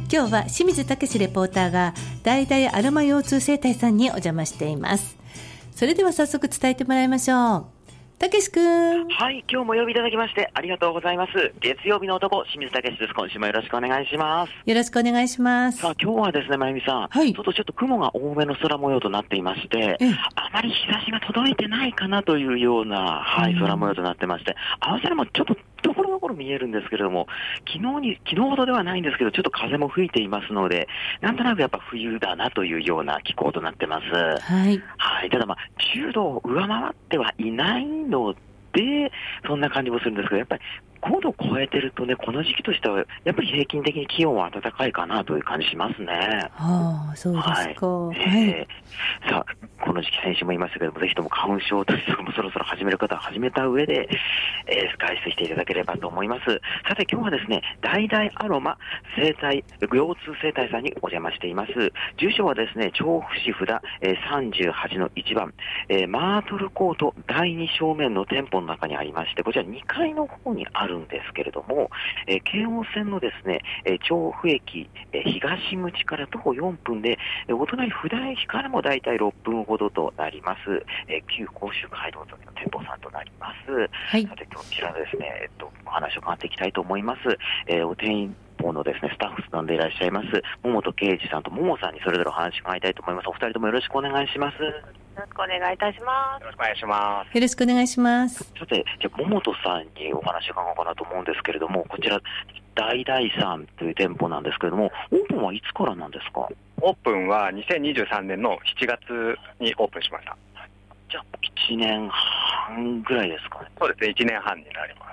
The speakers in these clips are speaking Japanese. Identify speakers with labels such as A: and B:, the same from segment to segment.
A: 今日は清水武レポーターが大々アロマ腰痛整体さんにお邪魔しています。それでは早速伝えてもらいましょう。たけし君。
B: はい、今日もお呼びいただきましてありがとうございます。月曜日の男、清水武です。今週もよろしくお願いします。
A: よろしくお願いします。
B: さあ、今日はですね、まゆみさん、
A: はい、
B: ちょっと雲が多めの空模様となっていまして、あまり日差しが届いてないかなというような、空模様となってまして、青空もちょっとところどころ見えるんですけれども、昨日ほどではないんですけど、ちょっと風も吹いていますので、なんとなくやっぱ冬だなというような気候となってます。
A: はい。
B: はい。ただ10度を上回ってはいないので、そんな感じもするんですけど、やっぱり5度を超えてるとね、この時期としては、やっぱり平均的に気温は暖かいかなという感じしますね。
A: はあ、そうですか。
B: さあ、この時期先週も言いましたけども、ぜひとも花粉症対策もそろそろ始める方は始めた上で、外出していただければと思います。さて今日はですね、大々アロマ腰痛整体さんにお邪魔しています。住所はですね、調布市札、38の1番、マートルコート第2正面の店舗の中にありまして、こちら2階の方にあるんですけれども、京王線のですね、調布駅、東口から徒歩4分で、お隣布田駅からもだいたい6分ほどとなります、旧甲州街道沿いの店舗さんとなります。
A: はい、
B: さてこちらですね、お話を伺っていきたいと思います。お店舗のですね、スタッフさんでいらっしゃいます桃戸圭司さんと桃さんにそれぞれお話を伺いたいと思います。お二人ともよろしくお願いします。
C: よろしくお願いいたします。
B: よろしくお願いします。
A: よろしくお願いします。
B: さて、じゃあ桃戸さんにお話を伺おうかなと思うんですけれども、こちら大々さんという店舗なんですけれども、オープンはいつからなんですか？
D: オープンは2023年の7月にオープンしました。
B: じゃあ1年半ぐらいですかね。
D: そうですね、1年半になります。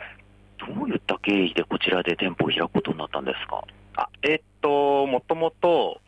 B: どういった経緯でこちらで店舗を開くことになったんですか？
D: もともと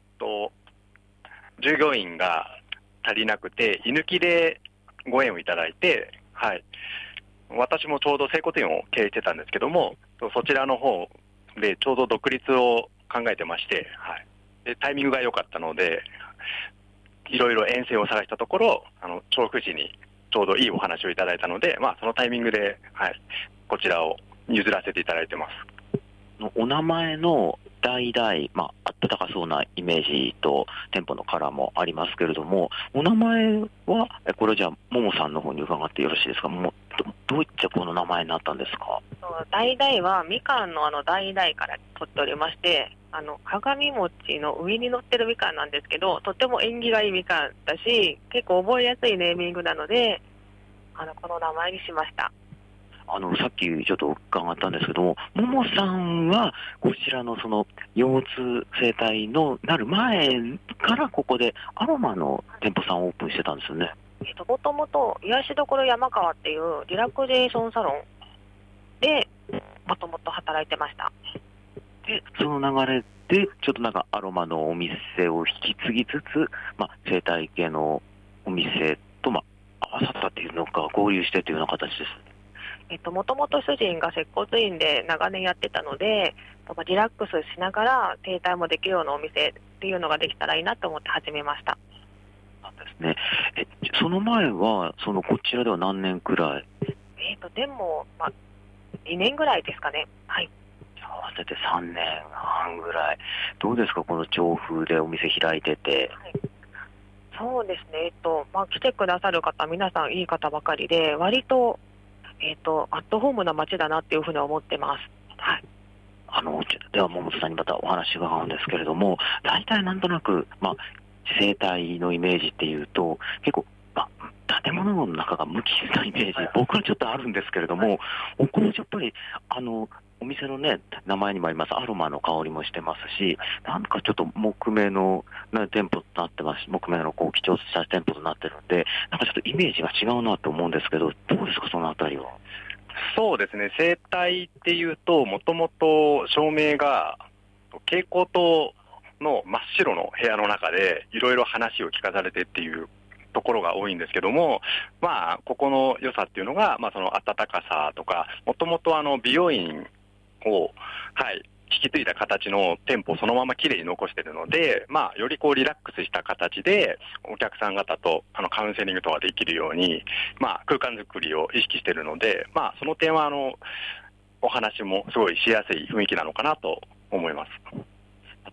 D: 従業員が足りなくて居抜きでご縁をいただいて、はい、私もちょうど整骨院を経営してたんですけども、そちらの方でちょうど独立を考えてまして、はい、でタイミングが良かったのでいろいろ遠征を探したところ、調布市にちょうどいいお話をいただいたので、そのタイミングで、はい、こちらを譲らせていただいてます。
B: お名前の大々、温かそうなイメージと店舗のカラーもありますけれども、お名前はこれじゃあ桃さんの方に伺ってよろしいですか？どういったこの名前になったんですか？
C: 大々はみかんの大々から取っておりまして、鏡餅の上に乗ってるみかんなんですけど、とても縁起がいいみかんだし、結構覚えやすいネーミングなので、この名前にしました。
B: さっきちょっと伺ったんですけども、桃さんはこちらのその腰痛整体のなる前からここでアロマの店舗さんをオープンしてたんですよね。
C: もともと癒しどころ山川っていうリラクゼーションサロンでもともと働いてました。
B: でその流れでちょっとなんかアロマのお店を引き継ぎつつ、整体系のお店と合わさったっていうのか合流してというような形です。
C: もともと主人が接骨院で長年やってたので、リラックスしながら整体もできるようなお店っていうのができたらいいなと思って始めました。
B: なんですね。その前はこちらでは何年くらい？
C: でも、2年ぐらいですかね。はい。
B: 合わせて3年半ぐらい。どうですか、この調布でお店開いてて？
C: はい、そうですね。来てくださる方皆さんいい方ばかりで、割とアットホームな街だなっていうふうに思ってます。はい。
B: では桃さんにまたお話が伺うんですけれども、大体なんとなく整体のイメージっていうと結構建物の中が無機質なイメージ、僕はちょっとあるんですけれども、おこもやっぱりお店のね名前にもありますアロマの香りもしてますし、なんかちょっと木目の店舗となってますし、木目の貴重した店舗となってるんで、なんかちょっとイメージが違うなと思うんですけど、どうですかそのあたりは？
D: そうですね、整体っていうともともと照明が蛍光灯の真っ白の部屋の中でいろいろ話を聞かされてっていうところが多いんですけども、ここの良さっていうのが、その温かさとか、もともと美容院を、引き継いだ形の店舗をそのままきれいに残しているので、よりリラックスした形でお客さん方とカウンセリングとかできるように、空間作りを意識しているので、その点はお話もすごいしやすい雰囲気なのかなと思います。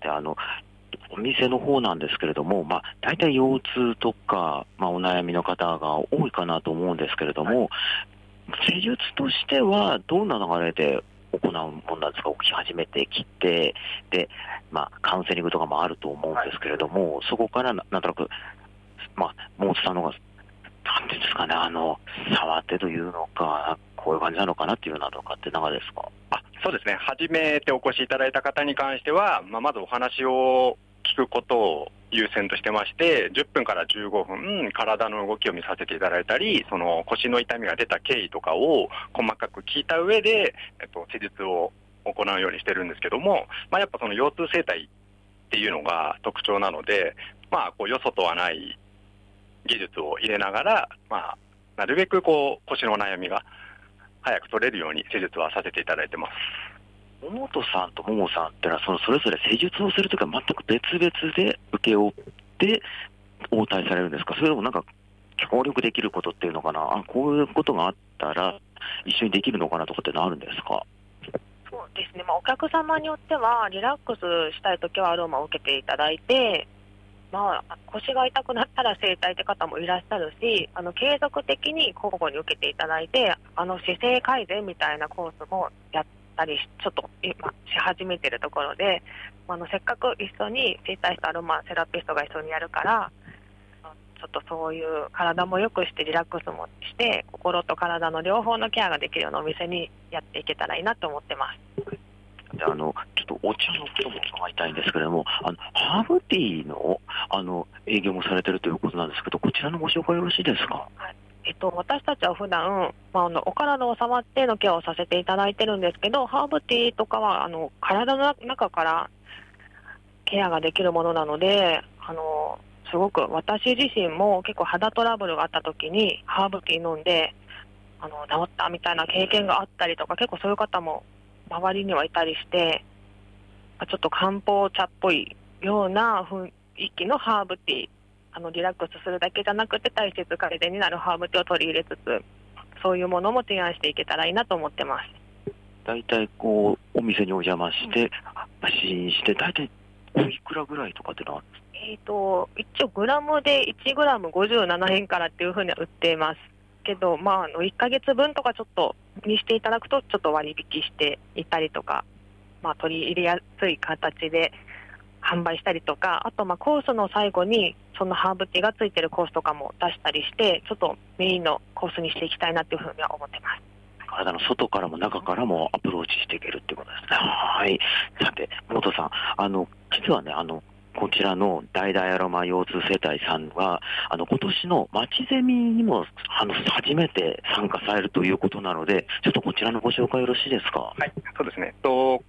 B: てお店の方なんですけれども、大体腰痛とか、お悩みの方が多いかなと思うんですけれども、施術としてはどんな流れで行うものなんですか？起き始めてきて、で、カウンセリングとかもあると思うんですけれども、そこからなんとなく、モーツさんのが、なんていうんですかね、触ってというのか、こういう感じなのかなっていうのとかっていかがですか？
D: そうですね。初めてお越しいただいた方に関しては、まずお話を聞くことを優先としてまして、10分から15分、体の動きを見させていただいたり、その腰の痛みが出た経緯とかを細かく聞いた上で、施術を行うようにしてるんですけども、やっぱその腰痛整体っていうのが特徴なので、こうよそとはない技術を入れながら、なるべくこう腰の悩みが早く取れるように施術はさせていただいてます。
B: 野本さんとももさんってのは、それぞれ施術をするときは全く別々で請け負って応対されるんですか？それともなんか協力できることっていうのかな、こういうことがあったら一緒にできるのかなとかってのあるんですか？
C: そうですね、お客様によってはリラックスしたいときはアロマを受けていただいて、腰が痛くなったら整体って方もいらっしゃるし、継続的に交互に受けていただいて、姿勢改善みたいなコースもやったりちょっと今し始めてるところで、せっかく一緒に整体師とアロマセラピストが一緒にやるから、ちょっとそういう体も良くしてリラックスもして心と体の両方のケアができるようなお店にやっていけたらいいなと思ってます。
B: ちょっとお茶のことも伺いたいんですけれども、ハーブティーの営業もされてるということなんですけど、こちらのご紹介よろしいですか？
C: はい、私たちは普段、お体を触ってのケアをさせていただいてるんですけど、ハーブティーとかは体の中からケアができるものなので、すごく私自身も結構肌トラブルがあった時にハーブティー飲んで治ったみたいな経験があったりとか、結構そういう方も周りにはいたりして、ちょっと漢方茶っぽいような雰囲気のハーブティー、リラックスするだけじゃなくて体質改善になるハーブティーを取り入れつつ、そういうものも提案していけたらいいなと思ってます。
B: 大体お店にお邪魔して試飲して、大体おいくらぐらいとかってのはあるんですか？
C: 一応グラムで1グラム57円からっていうふうには売っていますけど、1ヶ月分とかちょっとにしていただくとちょっと割引していたりとか、取り入れやすい形で販売したりとか、あとコースの最後にそのハーブティーがついてるコースとかも出したりして、ちょっとメインのコースにしていきたいなっていうふうには思ってます。
B: 体の外からも中からもアプローチしていけるっていうことですね。はい。さて、本さん、実はね、こちらの大々アロマ腰痛整体さんは、今年の町ゼミにも、初めて参加されるということなので、ちょっとこちらのご紹介よろしいですか？
D: はい、そうですね。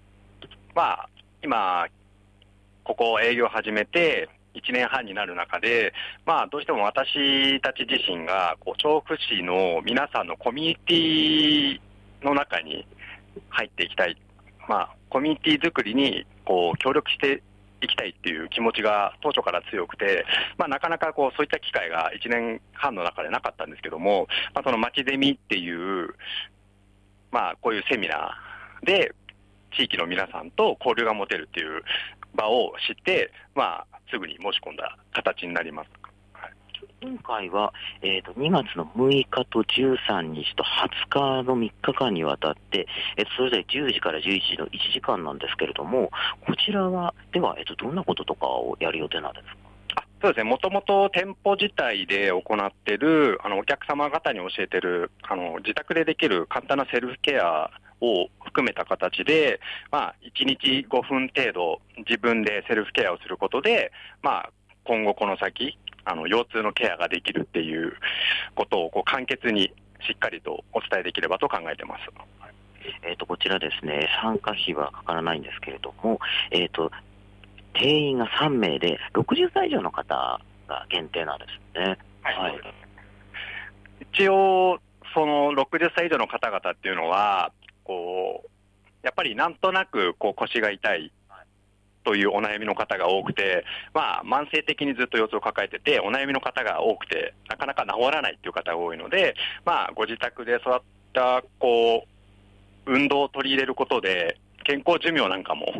D: 今、ここ営業を始めて1年半になる中で、どうしても私たち自身が、調布市の皆さんのコミュニティの中に入っていきたい。コミュニティ作りに、協力していきたいっていう気持ちが当初から強くて、なかなかそういった機会が1年半の中でなかったんですけども、その町ゼミっていう、こういうセミナーで地域の皆さんと交流が持てるっていう場を知って、すぐに申し込んだ形になります。
B: 今回は、2月の6日と13日と20日の3日間にわたって、それぞれ10時から11時の1時間なんですけれども、こちらは、では、どんなこととかをやる予定なんですか？
D: そうですね、もともと店舗自体で行っている、お客様方に教えている、自宅でできる簡単なセルフケアを含めた形で、1日5分程度、自分でセルフケアをすることで、今後この先、腰痛のケアができるっていうことを簡潔にしっかりとお伝えできればと考えてます。
B: こちらですね、参加費はかからないんですけれども、定員が3名で60歳以上の方が限定なんですね。はい。
D: 一応、その60歳以上の方々っていうのは、やっぱりなんとなく腰が痛いというお悩みの方が多くて、慢性的にずっと腰痛を抱えてて、お悩みの方が多くて、なかなか治らないっていう方が多いので、ご自宅でそういった運動を取り入れることで、健康寿命なんかも、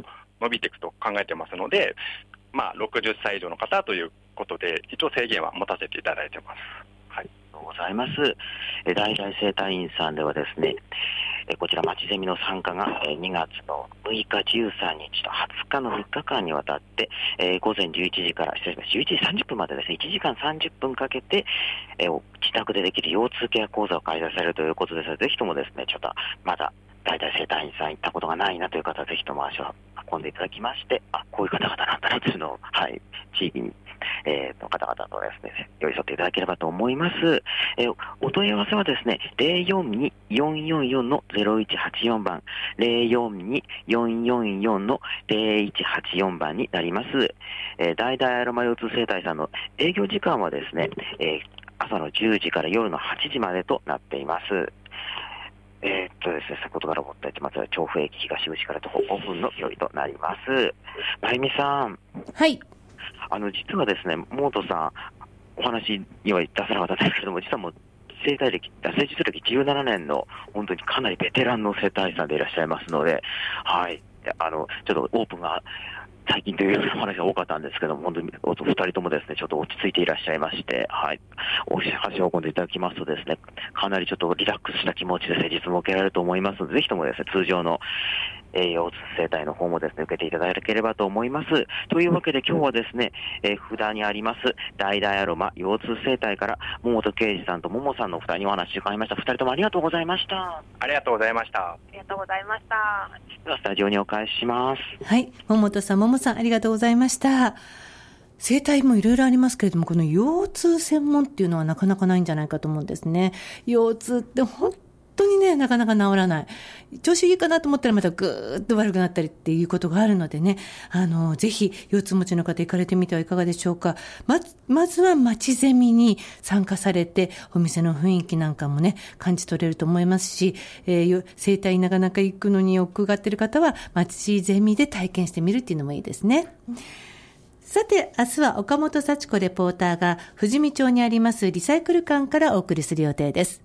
D: 伸びていくと考えてますので、60歳以上の方ということで、一応制限は持たせていただいてます。
B: はい、ありがとうございます。大々生態院さんではですね、こちら町ゼミの参加が2月の6日、13日と20日の3日間にわたって、午前11時から、11時30分までですね、1時間30分かけて、自宅でできる腰痛ケア講座を開催されるということですので、ぜひともですね、ちょっとまだ大々生態院さん行ったことがないなという方は、ぜひとも足を運んでいただきまして、こういう方々なんだなというのを、はい、地域に、の方々とですね、寄り添っていただければと思います。お問い合わせはですね、042-444-0184 番、042-444-0184 番になります。大々アロマ腰痛生態さんの営業時間はですね、朝の10時から夜の8時までとなっています。ですね、先ほどからお伝えしてます調布駅東口から徒歩5分の距離となります。まゆみさん。
A: はい。
B: 実はですね、モートさん、お話には出さなかったんですけども、実はもう生術歴17年の本当にかなりベテランの生態さんでいらっしゃいますので、はい、ちょっとオープンが最近というようなお話が多かったんですけども、本当に2人ともですね、ちょっと落ち着いていらっしゃいまして、はい、お話を運んでいただきますとですね、かなりちょっとリラックスした気持ちで施術も受けられると思いますので、ぜひともですね、通常の腰痛生態の方もですね、受けていただければと思います。というわけで今日はですね、札にあります大々アロマ腰痛生態から桃本圭司さんと桃さんの2人にお話を伺いました。2人ともありがとうございました。
D: ありがとうございました。
C: ありがとうございました。
B: ではスタジオにお返しします。
A: はい、桃本さん、桃さん、ありがとうございました。生態もいろいろありますけれども、この腰痛専門っていうのはなかなかないんじゃないかと思うんですね。腰痛って本当にね、なかなか治らない。調子いいかなと思ったらまたぐーっと悪くなったりっていうことがあるのでね、ぜひ腰痛持ちの方行かれてみてはいかがでしょうか。まずは町ゼミに参加されて、お店の雰囲気なんかもね、感じ取れると思いますし、生態なかなか行くのに億がってる方は、町ゼミで体験してみるっていうのもいいですね。さて、明日は岡本幸子レポーターが富士見町にありますリサイクル館からお送りする予定です。